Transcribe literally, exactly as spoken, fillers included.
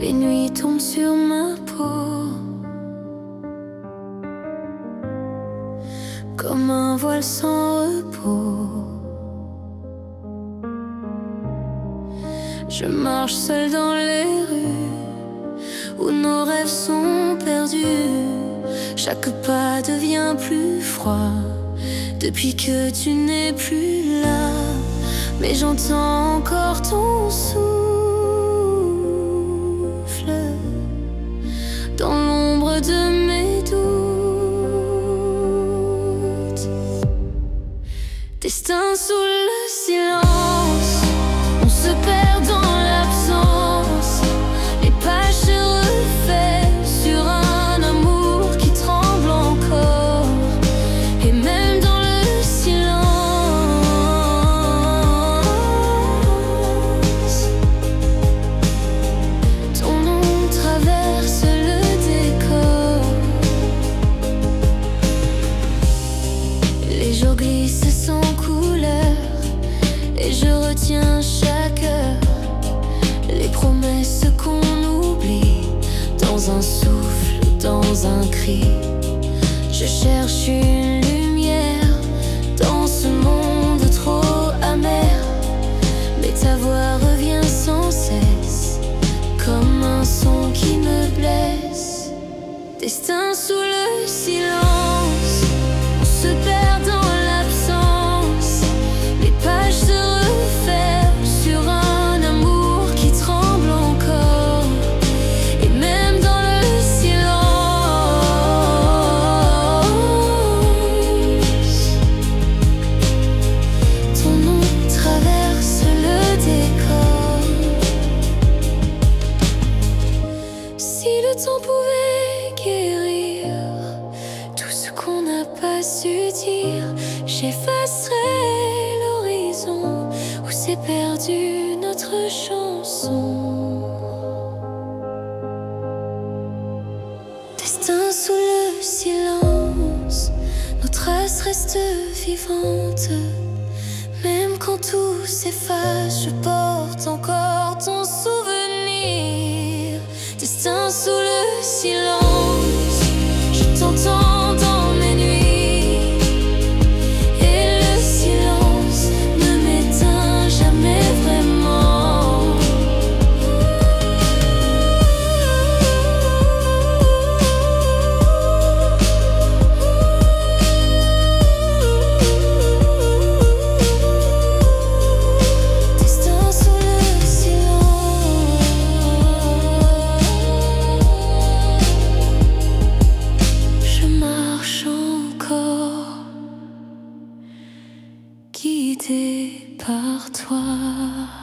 les nuits tombent sur ma peau comme un voile sans repos. Je marche seul dans les rues où nos rêves sont perdus. Chaque pas devient plus froid depuis que tu n'es plus là. Mais j'entends encore ton souffle dans l'ombre de mes doutes. Destin sous le silence, on se perd dans l'absence. Les pages se refaient sur un amour qui tremble encore. Et même dans le silence, ton nom traverse le décor. Les jours glissent sans couleur et je retiens chaque heure. Les promesses qu'on oublie dans un souffle, dans un cri. Je cherche une lumière dans ce monde trop amer. Mais ta voix revient sans cesse comme un son qui me blesse. Destin sous le silence, on se perd dans l'absence. Les pages se referment sur un amour qui tremble encore. Et même dans le silence, ton nom traverse le décor. Si le temps pouvait guérir tout ce qu'on n'a pas su dire, j'effacerais l'horizon où s'est perdue notre chanson. Destin sous le silence, nos traces restent vivantes. Même quand tout s'efface, je porte encore ton souvenir. Destin sous le silence, je t'entends dans mes nuits. Et le silence ne m'éteint jamais vraiment. Destin sous le silence, je marche encore, guidée par toi.